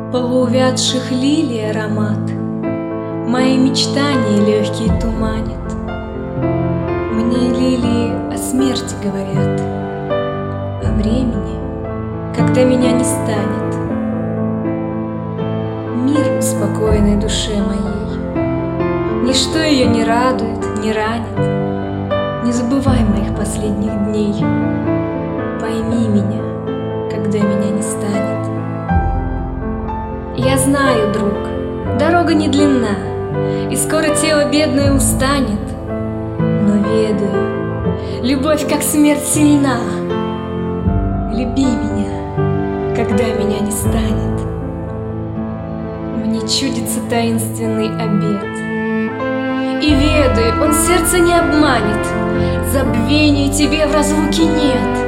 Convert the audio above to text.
Полуувядших лилий аромат мои мечтания легкие туманит. Мне лилии о смерти говорят, о времени, когда меня не станет. Мир успокоенной душе моей, ничто ее не радует, не ранит. Не забывай моих последних дней, пойми меня, когда меня не станет. Я знаю, друг, дорога не длинна, и скоро тело бедное устанет. Но ведаю, любовь как смерть сильна. Люби меня, когда меня не станет. Мне чудится таинственный обет, и ведаю, он сердце не обманет. Забвения тебе в разлуке нет.